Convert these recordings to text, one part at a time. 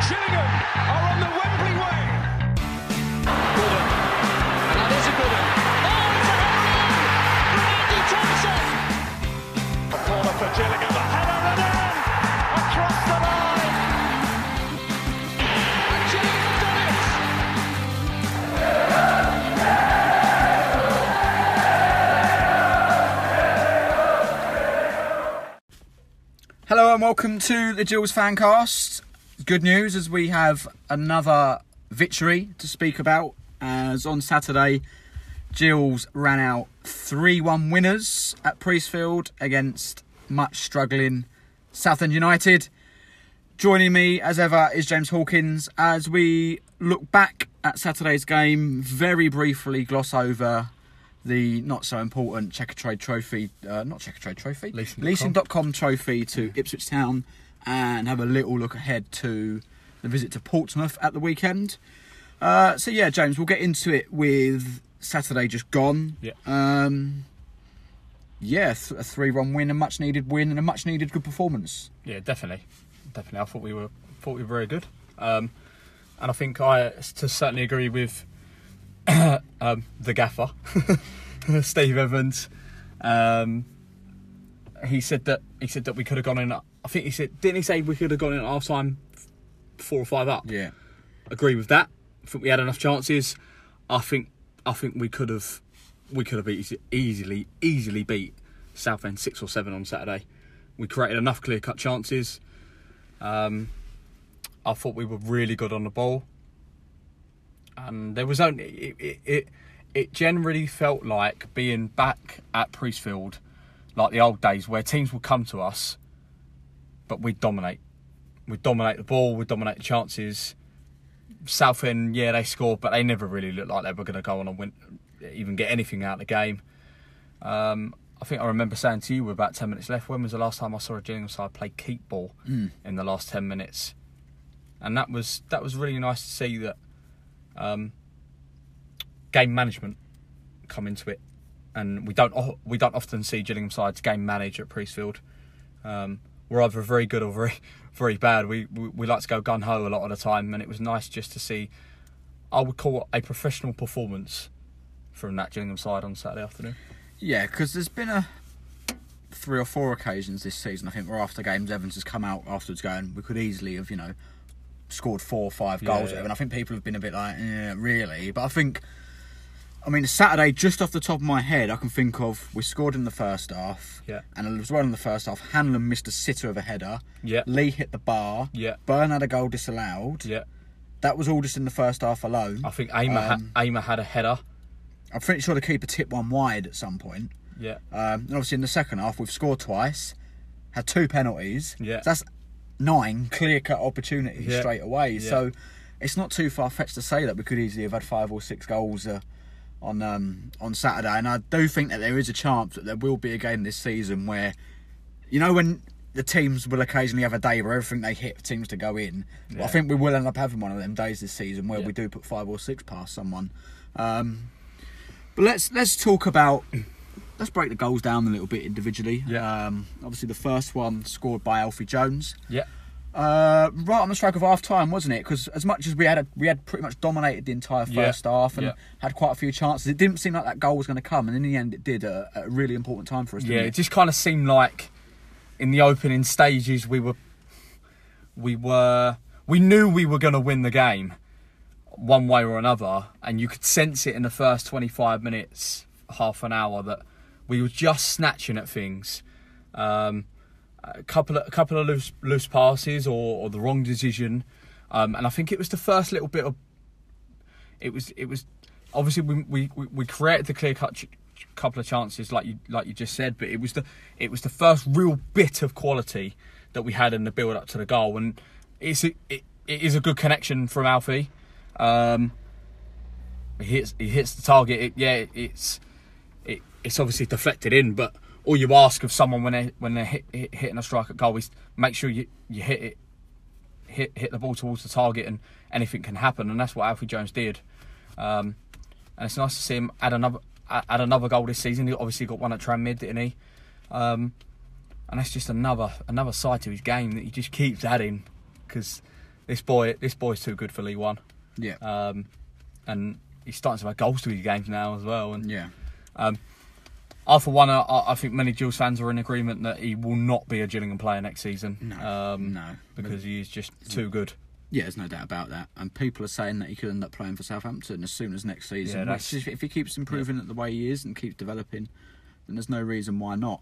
Gillingham are on the Wembley way. Gooden. And that is a good one. Oh, it's a header from Andy Thompson. A corner for Gillingham. A header and in across the line. And Gillingham have done it. Hello and welcome to the Gills Fancast. Good news as we have another victory to speak about, as on Saturday Gills ran out 3-1 winners at Priestfield against much struggling Southend United. Joining me as ever is James Hawkins as we look back at Saturday's game, very briefly gloss over the not so important Checkatrade Trophy, Leasing.com trophy to Ipswich Town, and have a little look ahead to the visit to Portsmouth at the weekend. So yeah, James, we'll get into it with Saturday just gone. Yeah. A 3-1 win, a much needed win, and a much needed good performance. Yeah, definitely. I thought we were very good, and I think I certainly agree with the gaffer, Steve Evans. He said that we could have gone in. I think didn't he say we could have gone in at half time 4 or 5 up? Yeah, agree with that. I think we had enough chances. I think we could have easily beat Southend 6 or 7 on Saturday. We created enough clear cut chances. I thought we were really good on the ball, and there was only it generally felt like being back at Priestfield like the old days where teams would come to us, but we'd dominate. We'd dominate the ball, we'd dominate the chances. Southend, yeah, they scored, but they never really looked like they were going to go on and win, even get anything out of the game. I think I remember saying to you with about 10 minutes left, when was the last time I saw a Gillingham side play keep ball in the last 10 minutes? And that was really nice to see that game management come into it. And we don't often see Gillingham sides game manage at Priestfield. We're either very good or very, very bad. We like to go gun-ho a lot of the time, and it was nice just to see, I would call it a professional performance from that Gillingham side on Saturday afternoon. Yeah, because there's been 3 or 4 occasions this season, I think, where after games Evans has come out afterwards going, we could easily have, scored 4 or 5 goals. Yeah. And I think people have been a bit like, really? But Saturday, just off the top of my head, I can think of, we scored in the first half. Yeah. And it was well in the first half. Hanlon missed a sitter of a header. Yeah. Lee hit the bar. Yeah. Byrne had a goal disallowed. Yeah. That was all just in the first half alone. I think Aimer had a header. I'm pretty sure the keeper tipped one wide at some point. Yeah. And obviously in the second half, we've scored twice, had 2 penalties. Yeah. So that's 9 clear-cut opportunities straight away. Yeah. So it's not too far-fetched to say that we could easily have had 5 or 6 goals on Saturday. And I do think that there is a chance that there will be a game this season where, when the teams will occasionally have a day where everything they hit seems to go in. Yeah. But I think we will end up having one of them days this season where we do put 5 or 6 past someone. But let's talk about. Let's break the goals down a little bit individually. Yeah. Obviously, the first one scored by Alfie Jones. Yeah. Right on the stroke of half time, wasn't it? Because as much as we had pretty much dominated the entire first half and had quite a few chances, it didn't seem like that goal was going to come. And in the end, it did at a really important time for us. Yeah, Didn't it just kind of seemed like in the opening stages we knew we were going to win the game one way or another, and you could sense it in the first 25 minutes, half an hour, that we were just snatching at things. A couple of loose passes or the wrong decision, and I think it was the first little bit of. It was obviously we created the clear cut couple of chances like you just said, but it was the first real bit of quality that we had in the build up to the goal, and it is a good connection from Alfie. He hits the target. It's obviously deflected in, but all you ask of someone when they're hitting a strike at goal is make sure you hit the ball towards the target, and anything can happen, and that's what Alfie Jones did. And it's nice to see him add another goal this season. He obviously got one at Tranmere, didn't he? And that's just another side to his game that he just keeps adding, because this boy's too good for League One. Yeah. And he's starting to make goals to his games now as well. And Yeah. I, for one, I think many Gills fans are in agreement that he will not be a Gillingham player next season. No. Because he is just too good. Yeah, there's no doubt about that. And people are saying that he could end up playing for Southampton as soon as next season. Yeah, which, if he keeps improving at the way he is and keeps developing, then there's no reason why not.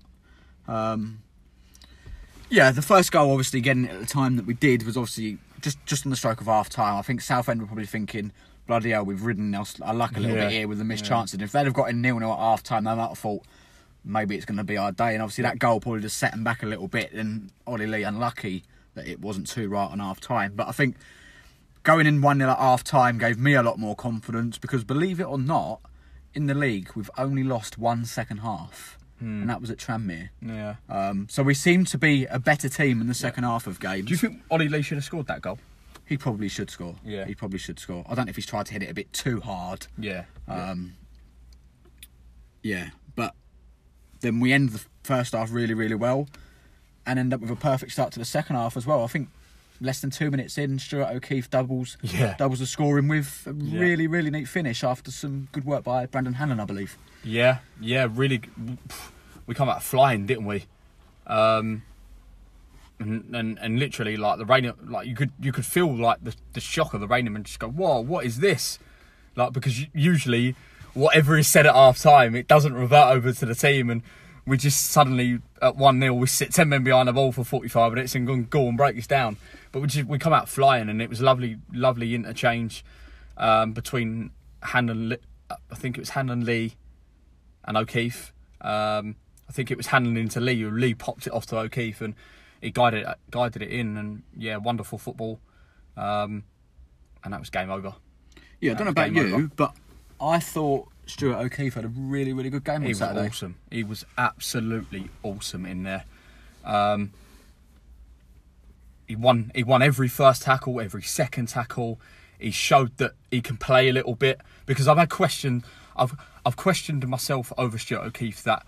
Yeah, the first goal, obviously, getting it at the time that we did was obviously just on the stroke of half-time. I think Southend were probably thinking, bloody hell, we've ridden our luck a little bit here with the missed chances. And if they'd have got in 0-0 at half-time, they might have thought, maybe it's going to be our day. And obviously that goal probably just set them back a little bit. And Ollie Lee unlucky that it wasn't too right on half-time. But I think going in 1-0 at half-time gave me a lot more confidence because, believe it or not, in the league, we've only lost one second half. And that was at Tranmere. Yeah. So we seem to be a better team in the second half of games. Do you think Ollie Lee should have scored that goal? He probably should score. Yeah. He probably should score. I don't know if he's tried to hit it a bit too hard. Yeah. Yeah. But then we end the first half really, really well and end up with a perfect start to the second half as well. I think less than 2 minutes in, Stuart O'Keefe doubles the scoring with a really, really neat finish after some good work by Brandon Hannon, I believe. Yeah, really. We come out flying, didn't we? And literally, like the rain, like you could feel like the shock of the rain and just go, whoa, what is this? Like, because usually whatever is said at half time, it doesn't revert over to the team, and we just suddenly at 1-0 we sit 10 men behind the ball for 45 minutes and go and break us down. But we come out flying, and it was lovely interchange between Hannon, I think it was Hannon, Lee and O'Keefe. I think it was Hannon into Lee, who Lee popped it off to O'Keefe, and he guided it in, and yeah, wonderful football. And that was game over. Yeah, I don't know about you, but I thought Stuart O'Keefe had a really, really good game on Saturday. He was awesome. He was absolutely awesome in there. He won every first tackle, every second tackle. He showed that he can play a little bit, because I've questioned myself over Stuart O'Keefe that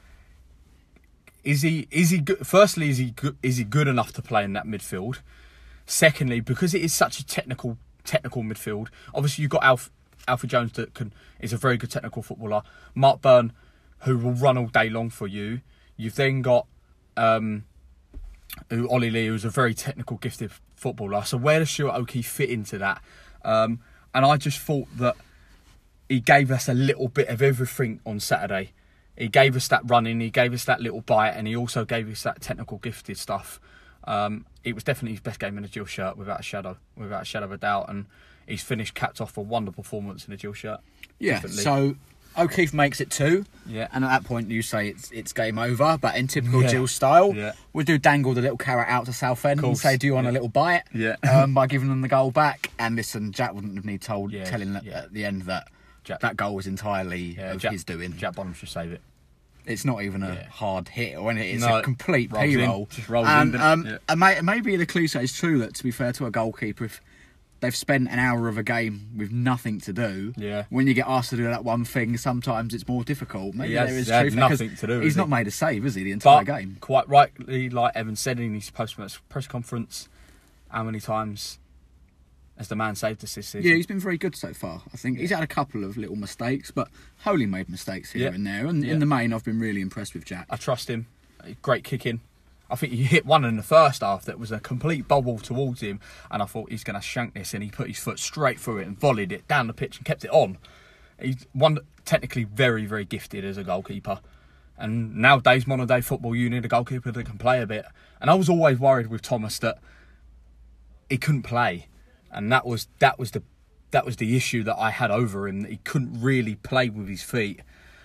is he good? Firstly, is he good enough to play in that midfield? Secondly, because it is such a technical midfield. Obviously, you've got Alfie Jones that is a very good technical footballer. Mark Byrne, who will run all day long for you. You've then got Ollie Lee, who's a very technical, gifted footballer. So where does Stuart O'Keefe fit into that? And I just thought that he gave us a little bit of everything on Saturday. He gave us that running, he gave us that little bite, and he also gave us that technical, gifted stuff. It was definitely his best game in a Gill shirt, without a shadow of a doubt. And he's capped off a wonderful performance in a Gill shirt. Yeah, definitely. So O'Keefe makes it 2. Yeah. And at that point, you say it's game over. But in typical Gill style, we do dangle the little carrot out to Southend and say, do you want a little bite? Yeah. By giving them the goal back. And listen, Jack wouldn't have need telling at the end that that goal was entirely his doing. Jack Bonham should save it. It's not even a hard hit or anything. It's a complete P-roll. Just rolls in. And maybe the cliche is true that, to be fair to a goalkeeper, if they've spent an hour of a game with nothing to do, when you get asked to do that one thing, sometimes it's more difficult. Maybe there is truth, nothing to do. He's not made a save, is he, the entire game? Quite rightly, like Evan said in his post-match press conference, how many times has the man saved us this season? Yeah, he's been very good so far. I think he's had a couple of little mistakes, but wholly made mistakes here and there. And in the main, I've been really impressed with Jack. I trust him. Great kicking. I think he hit one in the first half that was a complete bubble towards him, and I thought he's going to shank this, and he put his foot straight through it and volleyed it down the pitch and kept it on. He's technically very, very gifted as a goalkeeper. And nowadays, modern day football, you need a goalkeeper that can play a bit. And I was always worried with Thomas that he couldn't play. And that was the issue that I had over him, that he couldn't really play with his feet.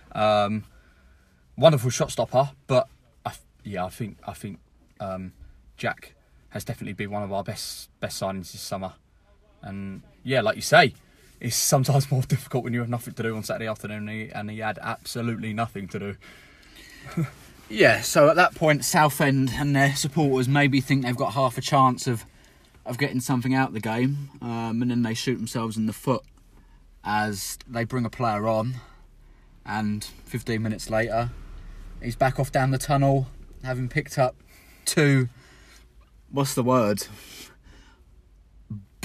Wonderful shot stopper, but I think Jack has definitely been one of our best signings this summer. And yeah, like you say, it's sometimes more difficult when you have nothing to do on Saturday afternoon, and he had absolutely nothing to do. Yeah, so at that point, Southend and their supporters maybe think they've got half a chance of getting something out of the game, and then they shoot themselves in the foot as they bring a player on, and 15 minutes later he's back off down the tunnel, having picked up 2, what's the word,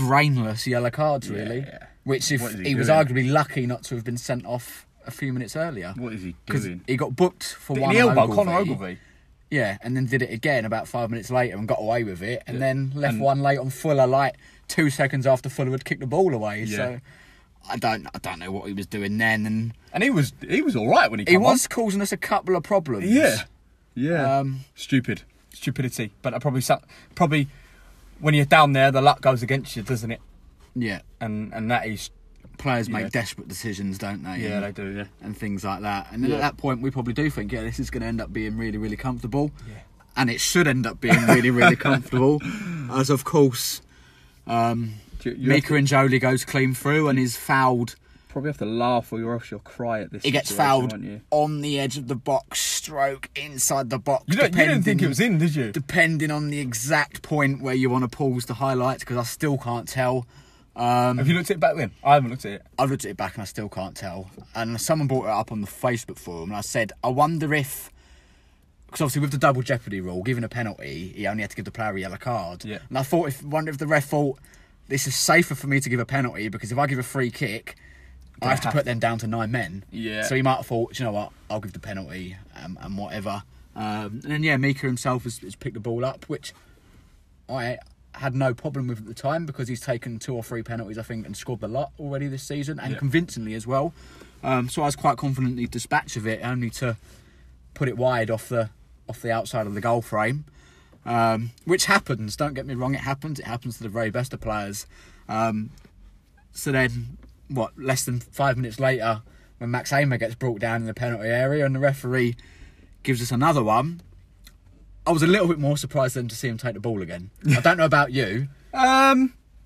brainless yellow cards, really. Yeah. Which, if What is he was doing? arguably lucky not to have been sent off a few minutes earlier. What is he Because doing? he got booked for Did one he on elbow Conor Ogilvie? Yeah, and then did it again about 5 minutes later and got away with it, and then left And- one late on Fuller, like 2 seconds after Fuller had kicked the ball away. Yeah. So I don't know what he was doing then, and And he was all right when he came he was on. causing us a couple of problems. Yeah. Stupidity. But probably when you're down there, the luck goes against you, doesn't it? Yeah. And that is. Players Yeah. make desperate decisions, don't they? Yeah, and, they do. Yeah. and things like that. And then Yeah. at that point, we probably do think, this is going to end up being really, really comfortable. Yeah. And it should end up being really, really comfortable. As, of course, Mika and Jolie goes clean through and is fouled. Probably have to laugh or else you'll cry at this. He gets situation, fouled won't you? on the edge of the box, stroke inside the box. You didn't think it was in, did you? Depending on the exact point where you want to pause the highlights, because I still can't tell. Have you looked at it back then? I haven't looked at it. I've looked at it back and I still can't tell. And someone brought it up on the Facebook forum and I said, I wonder if... Because obviously with the double jeopardy rule, given a penalty, he only had to give the player a yellow card. Yeah. And I wonder if the ref thought, this is safer for me to give a penalty because if I give a free kick, I have to put them down to 9 men. Yeah. So he might have thought, you know what, I'll give the penalty and whatever. And then, Mika himself has picked the ball up, which I had no problem with at the time because he's taken 2 or 3 penalties, I think, and scored the lot already this season, and convincingly as well. So I was quite confident he'd dispatch of it, only to put it wide off the outside of the goal frame. Which happens, don't get me wrong, it happens to the very best of players. So then, less than 5 minutes later, when Max Ehmer gets brought down in the penalty area and the referee gives us another one, I was a little bit more surprised then to see him take the ball again. I don't know about you. I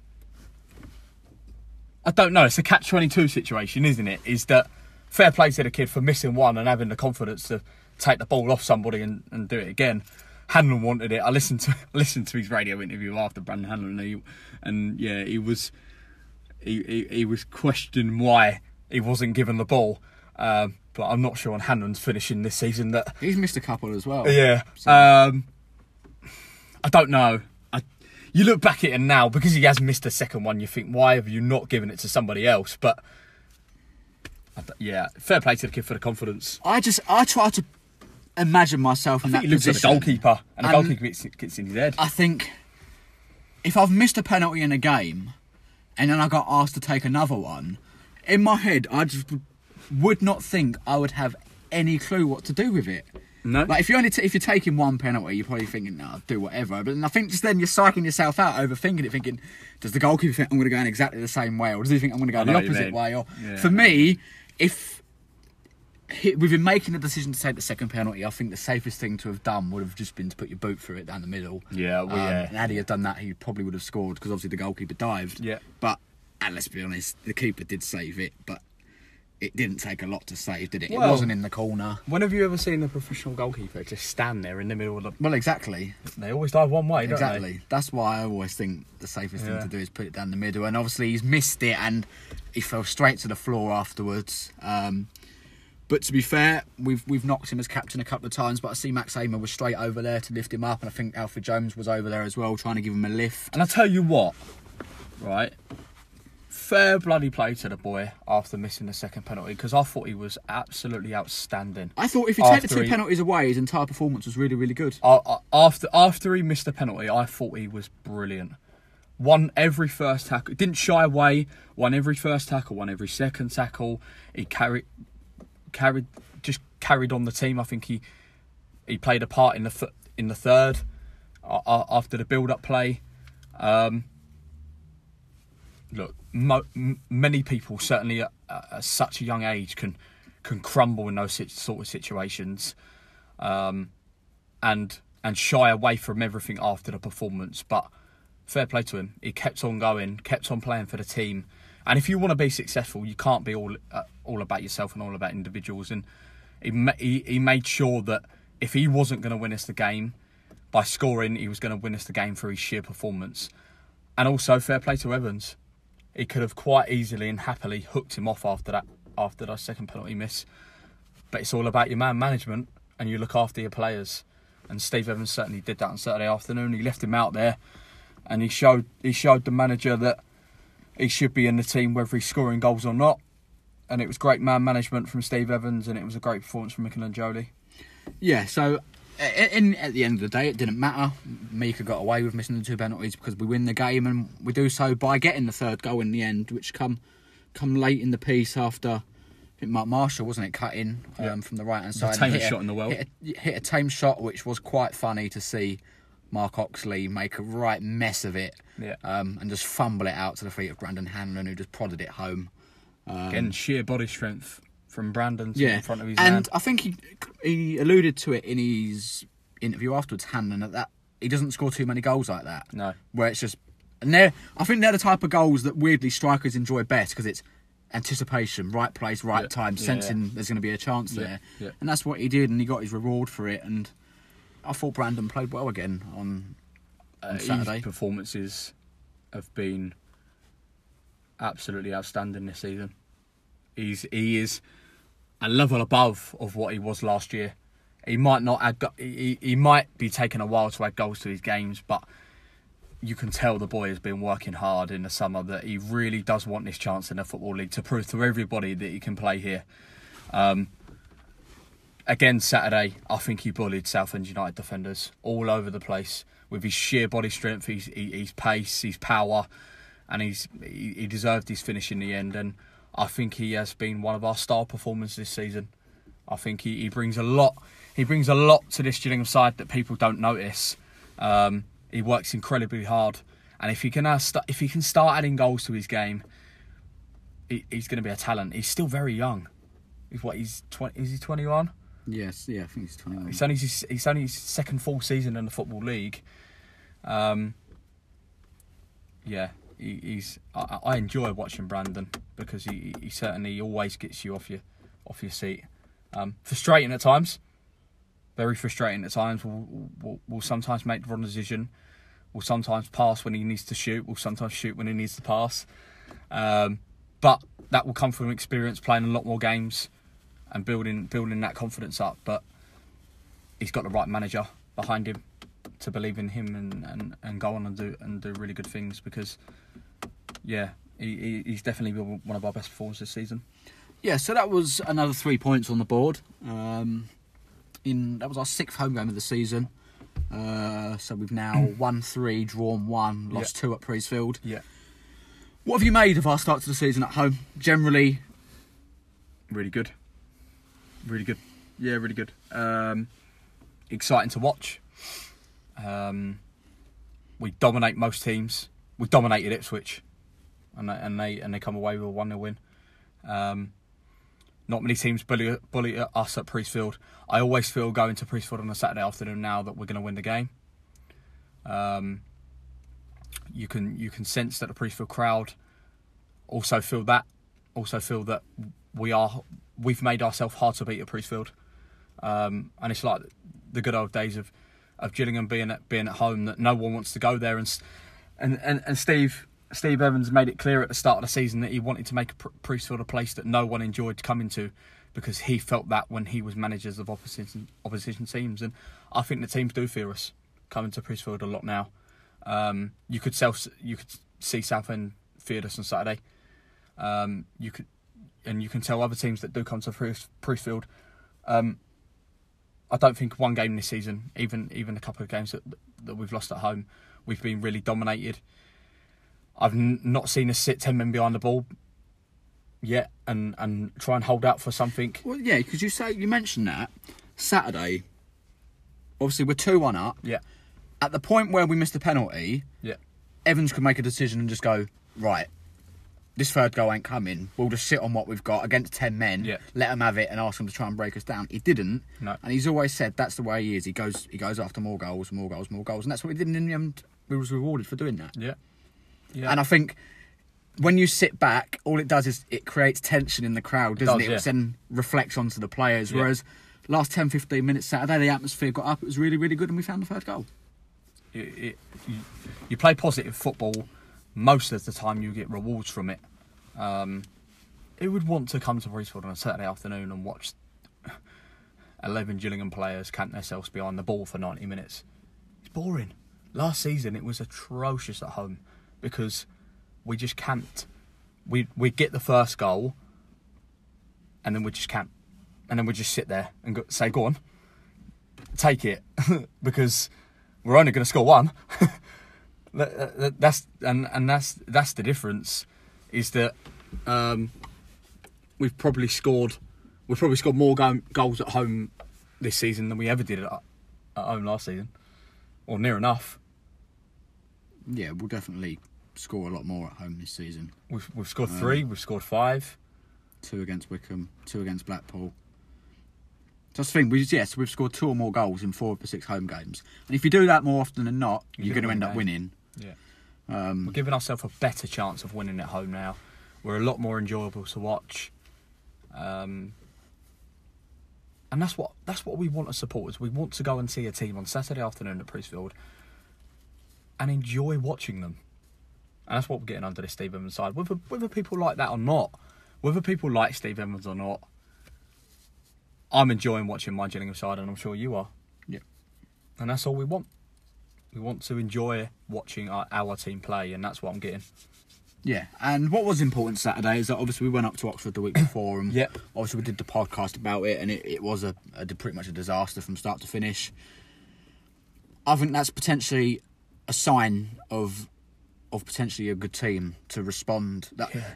don't know. It's a catch-22 situation, isn't it? Is that fair play to the kid for missing one and having the confidence to take the ball off somebody and do it again. Hanlon wanted it. I listened to his radio interview after Brandon Hanlon, and he was questioning why he wasn't given the ball. But I'm not sure on Hanlon's finishing this season that. He's missed a couple as well. Yeah. So. I don't know. You look back at it now, because he has missed a second one, you think, why have you not given it to somebody else? But, fair play to the kid for the confidence. I try to imagine myself in I think that he looks at the position. goalkeeper, and the goalkeeper gets in his head. I think if I've missed a penalty in a game and then I got asked to take another one, in my head, I just would not think I would have any clue what to do with it. No. Like if you're taking one penalty, you're probably thinking, "No, I'll do whatever." But then I think just then you're psyching yourself out, overthinking it, thinking, "Does the goalkeeper think I'm going to go in exactly the same way, or does he think I'm going to go the know what you opposite mean. way?" Or Yeah. for me, if we've been making the decision to take the second penalty, I think the safest thing to have done would have just been to put your boot through it down the middle. Yeah, And had he had done that, he probably would have scored because obviously the goalkeeper dived. Yeah. But and let's be honest, the keeper did save it, but it didn't take a lot to save, did it? Well, it wasn't in the corner. When have you ever seen a professional goalkeeper just stand there in the middle of the... Well, exactly. They always dive one way, don't Exactly. That's why I always think the safest thing Yeah. to do is put it down the middle. And obviously he's missed it and he fell straight to the floor afterwards. But to be fair, we've knocked him as captain a couple of times, but I see Max Ehmer was straight over there to lift him up, and I think Alfred Jones was over there as well, trying to give him a lift. And I tell you what, right? Fair bloody play to the boy after missing the second penalty, because I thought he was absolutely outstanding. I thought if you take the After two penalties away, his entire performance was really, really good. After he missed the penalty, I thought he was brilliant. Won every first tackle. Didn't shy away. Won every first tackle. Won every second tackle. He carried on the team. I think he played a part in the third after the build-up play. Look, many people, certainly at such a young age, can crumble in those sort of situations, and shy away from everything after the performance. But fair play to him. He kept on going, kept on playing for the team. And if you want to be successful, you can't be all about yourself and all about individuals. And he made sure that if he wasn't going to win us the game by scoring, he was going to win us the game through his sheer performance. And also, fair play to Evans. He could have quite easily and happily hooked him off after that second penalty miss. But it's all about your man management, and you look after your players. And Steve Evans certainly did that on Saturday afternoon. He left him out there, and he showed the manager that he should be in the team whether he's scoring goals or not. And it was great man management from Steve Evans, and it was a great performance from Michelangelo. Yeah, so at the end of the day, it didn't matter. Mika got away with missing the 2 penalties because we win the game, and we do so by getting the 3rd goal in the end, which come late in the piece after, I think Mark Marshall, wasn't it, cut in from the right-hand side. The tamest shot in the world. Hit a tame shot, which was quite funny to see Mark Oxley make a right mess of it and just fumble it out to the feet of Brandon Hanlon, who just prodded it home. Again, sheer body strength from Brandon in front of his and man. I think he alluded to it in his interview afterwards, Hanlon, that he doesn't score too many goals like that. No. Where it's just... And I think they're the type of goals that weirdly strikers enjoy best because it's anticipation, right place, right time, sensing there's going to be a chance there. Yeah. And that's what he did, and he got his reward for it. And I thought Brandon played well again on Saturday. His performances have been absolutely outstanding this season. He is a level above of what he was last year. He might not add, he might be taking a while to add goals to his games, but you can tell the boy has been working hard in the summer, that he really does want this chance in the Football League to prove to everybody that he can play here. Again, Saturday, I think he bullied Southend United defenders all over the place with his sheer body strength, his pace, his power, and he deserved his finish in the end. And I think he has been one of our star performers this season. I think he brings a lot. He brings a lot to this Gillingham side that people don't notice. He works incredibly hard, and if he can start adding goals to his game, he's going to be a talent. He's still very young. He's 20. Is he 21? Yes, I think he's 21. It's only his second full season in the Football League. I enjoy watching Brandon because he certainly always gets you off your seat. Frustrating at times, very frustrating at times. Will sometimes make the wrong decision. Will sometimes pass when he needs to shoot. Will sometimes shoot when he needs to pass. But that will come from experience, playing a lot more games and building that confidence up. But he's got the right manager behind him to believe in him and go on and do really good things, because he's definitely been one of our best performers this season. Yeah, so that was another 3 points on the board. That was our 6th home game of the season. So we've now won 3, drawn 1, lost 2 at Priestfield. Yeah. What have you made of our start to the season at home? Generally, really good. Really good. Yeah, really good. Exciting to watch. We dominate most teams. We dominated Ipswich, and they come away with a 1-0 win. Not many teams bully us at Priestfield. I always feel going to Priestfield on a Saturday afternoon now that we're going to win the game. You can sense that the Priestfield crowd also feel that. Also feel that we've made ourselves hard to beat at Priestfield. And it's like the good old days of Gillingham being at home, that no one wants to go there. And Steve Evans made it clear at the start of the season that he wanted to make Priestfield a place that no one enjoyed coming to, because he felt that when he was managers of opposition teams. And I think the teams do fear us coming to Priestfield a lot now. You could see Southend feared us on Saturday. You can tell other teams that do come to Priestfield. I don't think one game this season, even a couple of games that we've lost at home, we've been really dominated. I've not seen us sit 10 men behind the ball yet and try and hold out for something. well, yeah, because you mentioned that Saturday. Obviously, we're 2-1 up. Yeah. At the point where we missed a penalty, Yeah. Evans could make a decision and just go, right, this 3rd goal ain't coming. We'll just sit on what we've got against 10 men, let them have it and ask them to try and break us down. He didn't. No. And he's always said that's the way he is. He goes after more goals. And that's what he did. And in the end, we was rewarded for doing that. Yeah. Yeah. And I think when you sit back, all it does is it creates tension in the crowd, doesn't it? Yeah. Which then reflects onto the players. Yeah. Whereas last 10-15 minutes Saturday, the atmosphere got up. It was really, really good, and we found the 3rd goal. You play positive football, most of the time you get rewards from it. Who would want to come to Priestfield on a Saturday afternoon and watch 11 Gillingham players camp themselves behind the ball for 90 minutes? It's boring. Last season it was atrocious at home because we just camped. We get the first goal, and then we just camp, and then we just sit there and say, "Go on, take it," because we're only going to score one. That's the difference. Is that we've probably scored more goals at home this season than we ever did at home last season, or near enough. Yeah, we'll definitely score a lot more at home this season. We've scored 3, we've scored 5. 2 against Wickham, 2 against Blackpool. That's the thing, we've scored 2 or more goals in 4 of the 6 home games. And if you do that more often than not, you're going to end up winning. Yeah. We're giving ourselves a better chance of winning at home now. We're a lot more enjoyable to watch. And that's what we want as supporters. We want to go and see a team on Saturday afternoon at Priestfield and enjoy watching them. And that's what we're getting under this Steve Evans side. Whether people like that or not, whether people like Steve Evans or not, I'm enjoying watching my Gillingham side, and I'm sure you are. Yeah. And that's all we want. We want to enjoy watching our team play, and that's what I'm getting. Yeah, and what was important Saturday is that obviously we went up to Oxford the week before, and Yeah. obviously we did the podcast about it, and it was pretty much a disaster from start to finish. I think that's potentially a sign of potentially a good team to respond.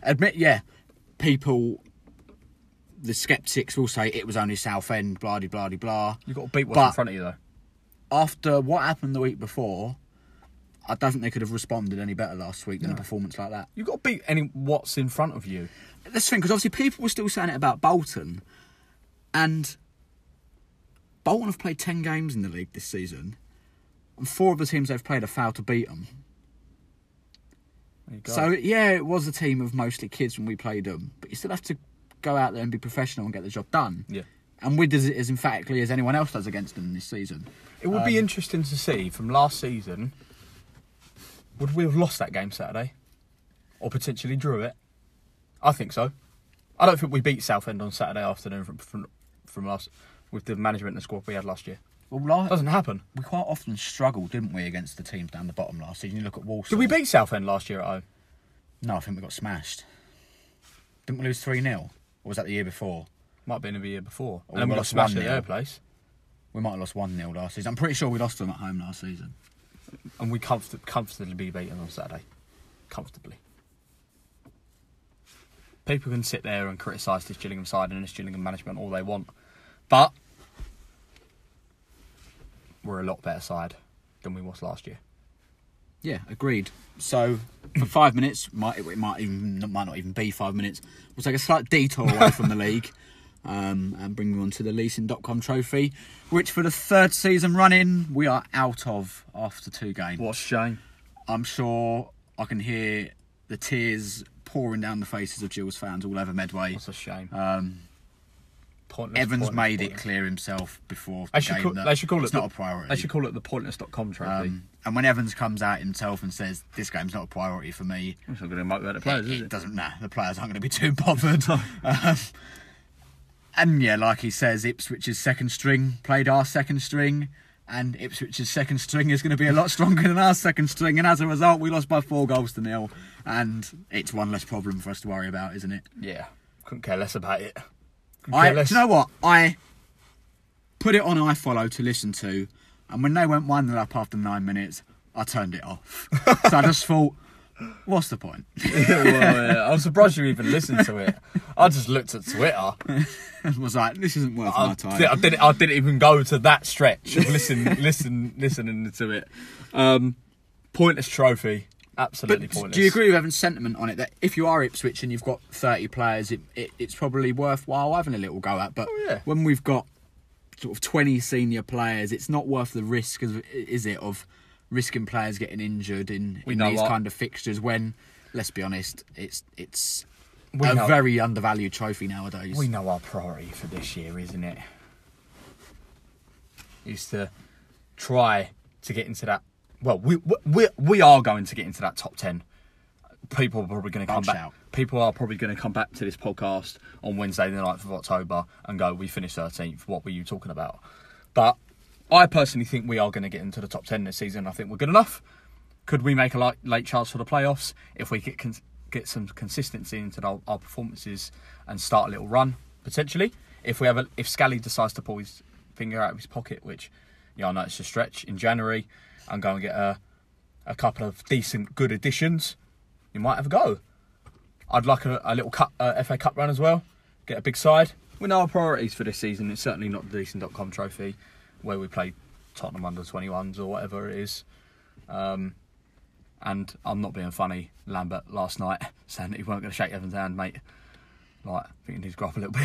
People, the sceptics will say it was only Southend, blah, blah, blah, blah. You've got to beat what's in front of you, though. After what happened the week before, I don't think they could have responded any better last week than a performance like that. You've got to beat what's in front of you. That's the thing, because obviously people were still saying it about Bolton, and Bolton have played 10 games in the league this season, and 4 of the teams they've played have failed to beat them. There you go. So, yeah, it was a team of mostly kids when we played them, but you still have to go out there and be professional and get the job done. Yeah. And we did it as emphatically as anyone else does against them this season. It would be interesting to see from last season, would we have lost that game Saturday? Or potentially drew it? I think so. I don't think we beat Southend on Saturday afternoon from last, with the management and the squad we had last year. Well, Doesn't happen. we quite often struggled, didn't we, against the teams down the bottom last season? You look at Walsall. Did we beat Southend last year at home? No, I think we got smashed. Didn't we lose 3-0? Or was that the year before? Might have been the year before. Or And then we we got lost smashed at 1-0. their place. We might have lost 1-0 last season. I'm pretty sure we lost them at home last season. And we comfortably be beaten on Saturday. Comfortably. People can sit there and criticise this Gillingham side and this Gillingham management all they want. But we're a lot better side than we was last year. Yeah, agreed. So, for 5 minutes, it might not even be 5 minutes, we'll take a slight detour away from the league and bring you on to the Leasing.com trophy, which for the 3rd season running, we are out of after 2 games. What a shame. I'm sure I can hear the tears pouring down the faces of Gills fans all over Medway. What's a shame. Evans made it clear himself before the game that it's not a priority. They should call it the Pointless.com trophy. And when Evans comes out himself and says, this game's not a priority for me, It's not going to motivate the players, is it it? doesn't matter. The players aren't going to be too bothered. And yeah, like he says, Ipswich's second string played our second string, and Ipswich's second string is going to be a lot stronger than our second string, and as a result, we lost by 4-0, and it's one less problem for us to worry about, isn't it? Yeah. Couldn't care less about it. Do you know what? I put it on iFollow to listen to, and when they went 1-0 up after 9 minutes, I turned it off. So I just thought, what's the point? I'm surprised you even listened to it. I just looked at Twitter. I was like, this isn't worth my time. I didn't even go to that stretch of listening to it. Pointless trophy. Absolutely But pointless. do you agree with Evan's sentiment on it that if you are Ipswich and you've got 30 players, it's probably worthwhile having a little go at? But when we've got sort of 20 senior players, it's not worth the risk, is it, of risking players getting injured in these kind of fixtures when, let's be honest, it's a very undervalued trophy nowadays. We know our priority for this year, isn't it? Is to try to get into that. Well, we are going to get into that top 10. People are probably going to come back. People are probably going to come back to this podcast on Wednesday, the 9th of October, and go, "We finished 13th. What were you talking about?" But I personally think we are going to get into the top 10 this season. I think we're good enough. Could we make a late chance for the playoffs if we get some consistency into our performances and start a little run potentially? If Scally decides to pull his finger out of his pocket, which I know it's a stretch in January, and go and get a couple of decent, good additions, you might have a go. I'd like a little FA Cup run as well. Get a big side. We know our priorities for this season. It's certainly not the Decent.com trophy where we play Tottenham under 21s or whatever it is. And I'm not being funny, Lambert, last night, saying that he weren't going to shake Evan's hand, mate. Like, I think he needs to grow up a little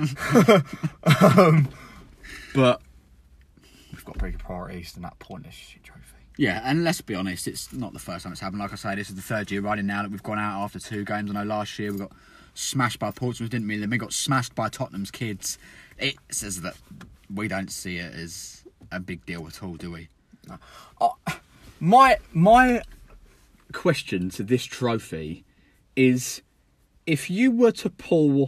bit. But we've got bigger priorities than that pointless shit trophy. Yeah, and let's be honest, it's not the first time it's happened. Like I say, this is the third year running now that we've gone out after 2 games. I know last year we got smashed by Portsmouth, didn't we? Then we got smashed by Tottenham's kids. It says that we don't see it as a big deal at all, do we? No. My question to this trophy is, if you were to pull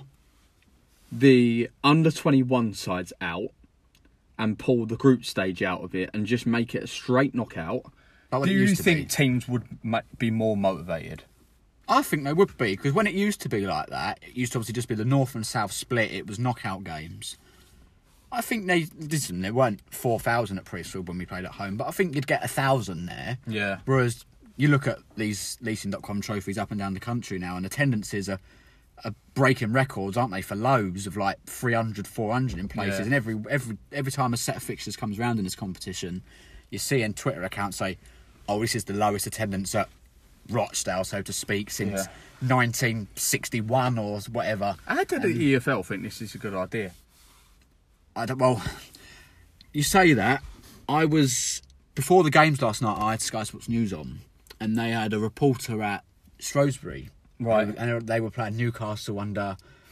the under-21 sides out and pull the group stage out of it and just make it a straight knockout, do you think teams would be more motivated? I think they would be, because when it used to be like that, it used to obviously just be the North and South split, it was knockout games. I think there weren't 4,000 at Priestfield when we played at home, but I think you'd get 1,000 there. Yeah. Whereas you look at these Leasing.com trophies up and down the country now, and attendances are breaking records, aren't they, for lows of like 300, 400 in places. Yeah. And every time a set of fixtures comes around in this competition, you see in Twitter accounts say, oh, this is the lowest attendance at Rochdale, so to speak, since 1961 or whatever. How did the EFL think this is a good idea? Well, you say that. Before the games last night, I had Sky Sports News on, and they had a reporter at Shrewsbury. Right. And they were playing Newcastle under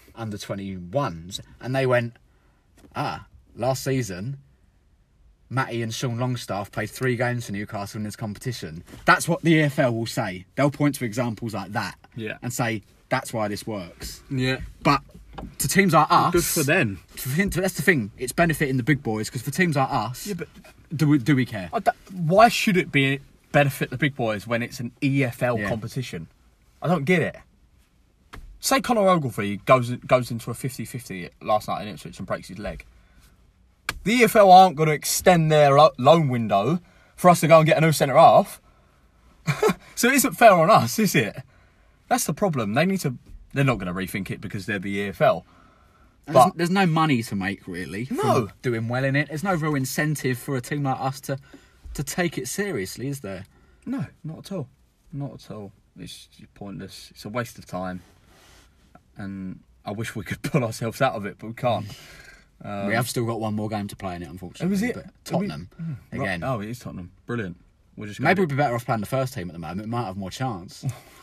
21s, and they went, last season, Matty and Sean Longstaff played 3 games for Newcastle in this competition. That's what the EFL will say. They'll point to examples like that and say, that's why this works. Yeah. But to teams like us... Good for them. That's the thing. It's benefiting the big boys, because for teams like us, do we care? Why should it benefit the big boys when it's an EFL competition? I don't get it. Say Conor Ogilvie goes into a 50-50 last night in Ipswich and breaks his leg. The EFL aren't going to extend their loan window for us to go and get a new centre-half. So it isn't fair on us, is it? That's the problem. They're not going to rethink it because they're the EFL. But There's no money to make, really, from doing well in it. There's no real incentive for a team like us to take it seriously, is there? No, not at all. Not at all. It's pointless. It's a waste of time. And I wish we could pull ourselves out of it, but we can't. We have still got one more game to play in it, unfortunately. Who is it? But Tottenham, again. Right. Oh, it is Tottenham. Brilliant. Maybe we'd be better off playing the first team at the moment. It might have more chance.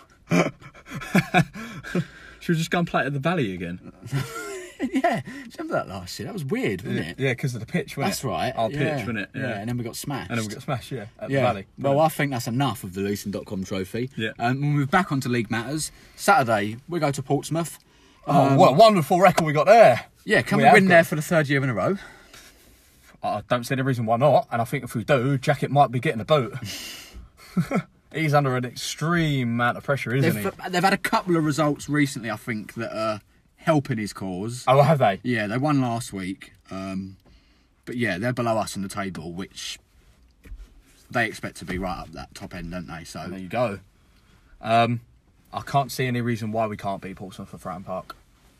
Should we just go and play it at the Valley again? Yeah. Remember that last year? That was weird, wasn't it? Yeah, because of the pitch, wasn't That's right. Our pitch, wasn't it? Yeah, and then we got smashed. At the Valley. Well, I think that's enough of the Leasing.com trophy. Yeah. We'll move back onto league matters. Saturday, we go to Portsmouth. Oh, what a wonderful record we got there. Yeah, can we win there for the 3rd year in a row? I don't see the reason why not, and I think if we do, Jacket might be getting a boot. He's under an extreme amount of pressure, isn't he? They've had a couple of results recently, I think, that are helping his cause. Oh, have they? Yeah, they won last week. But yeah, they're below us on the table, which they expect to be right up that top end, don't they? So there you go. I can't see any reason why we can't beat Portsmouth at Fratton Park.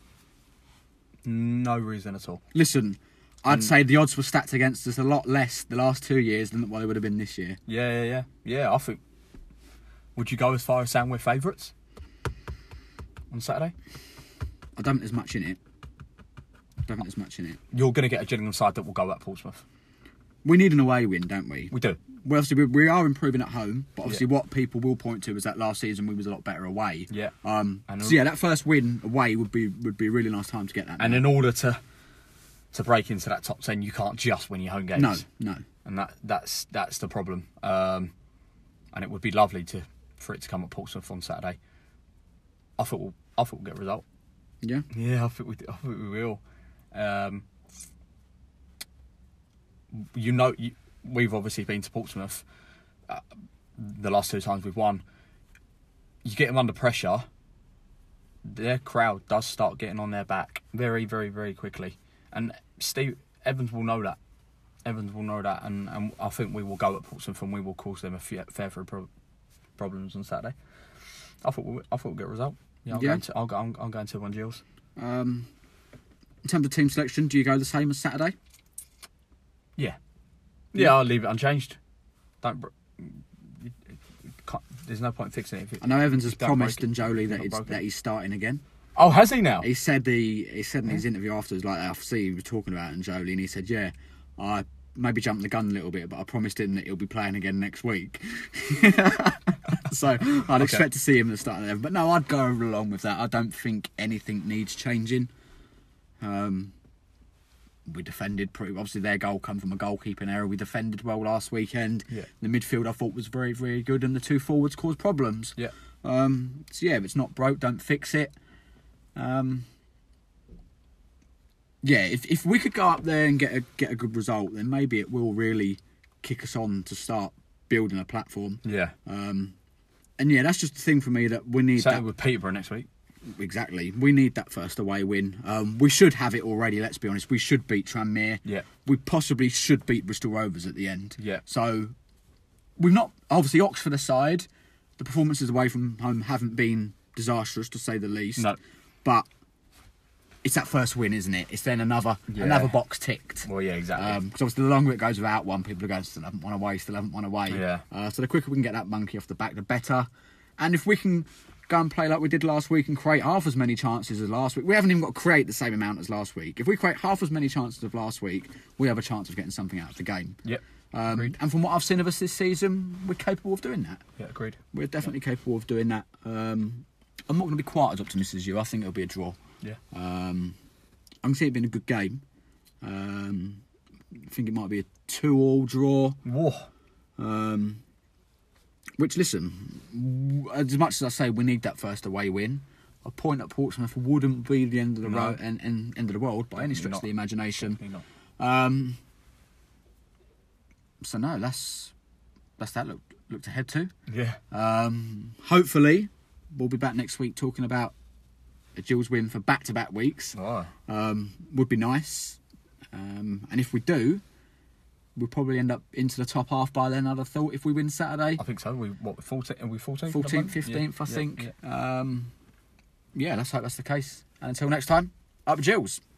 No reason at all. Listen, I'd say the odds were stacked against us a lot less the last 2 years than what they would have been this year. Yeah, I think... Would you go as far as saying we're favourites on Saturday? I don't think there's much in it. You're going to get a Gillingham side that will go at Portsmouth. We need an away win, don't we? We do. Well, obviously, we are improving at home, but obviously what people will point to is that last season we was a lot better away. Yeah. So yeah, that first win away would be a really nice time to get that. And in order to break into that top 10, you can't just win your home games. No. And that's the problem. And it would be lovely for it to come at Portsmouth on Saturday. I thought we'll get a result. Yeah. Yeah, I think we will. We've obviously been to Portsmouth. the last 2 times we've won, you get them under pressure, their crowd does start getting on their back very, very, very quickly. And Evans will know that. And I think we will go at Portsmouth and we will cause them a fair few problems on Saturday. I thought we'll get a result. Yeah, I'll go into 2-1 Gills. In terms of team selection, do you go the same as Saturday? Yeah, I'll leave it unchanged. There's no point fixing it. I know Evans has promised Njoli that he's starting again. Oh, has he now? He said in his interview afterwards, like I see he was talking about Njoli, and he said, "Yeah, I maybe jumped the gun a little bit, but I promised him that he'll be playing again next week." So I'd expect to see him at the start of 11. But no, I'd go along with that. I don't think anything needs changing. We defended pretty. Obviously, their goal come from a goalkeeping error. We defended well last weekend. Yeah. The midfield I thought was very, very good, and the 2 forwards caused problems. Yeah. So yeah, if it's not broke, don't fix it. If we could go up there and get a good result, then maybe it will really kick us on to start building a platform. Yeah. And yeah, that's just the thing for me that we need. Same with Peterborough next week. Exactly. We need that first away win. We should have it already, let's be honest. We should beat Tranmere. Yeah. We possibly should beat Bristol Rovers at the end. Yeah. So, we've not... Obviously, Oxford aside, the performances away from home haven't been disastrous, to say the least. No. But it's that first win, isn't it? It's then another box ticked. Well, yeah, exactly. Because obviously, the longer it goes without one, people are going, still haven't won away. Yeah. So the quicker we can get that monkey off the back, the better. And if we can go and play like we did last week and create half as many chances as last week. We haven't even got to create the same amount as last week. If we create half as many chances as last week, we have a chance of getting something out of the game. Yep. And from what I've seen of us this season, we're capable of doing that. Yeah, agreed. We're definitely capable of doing that. I'm not going to be quite as optimistic as you. I think it'll be a draw. Yeah. I can see it being a good game. I think it might be a 2-2 draw. Whoa. Which, listen, as much as I say we need that first away win, a point at Portsmouth wouldn't be the end of the road and end of the world by any stretch of the imagination. Definitely not. So no, that's that looked ahead to. Yeah. Hopefully, we'll be back next week talking about a Gills win for back-to-back weeks. Oh. Would be nice. And if we do, we'll probably end up into the top half by then, I'd have thought, if we win Saturday. I think so. We 14th? Are we 14th? 14th, 15th, I think. Yeah. Let's hope that's the case. And until next time, up Gills.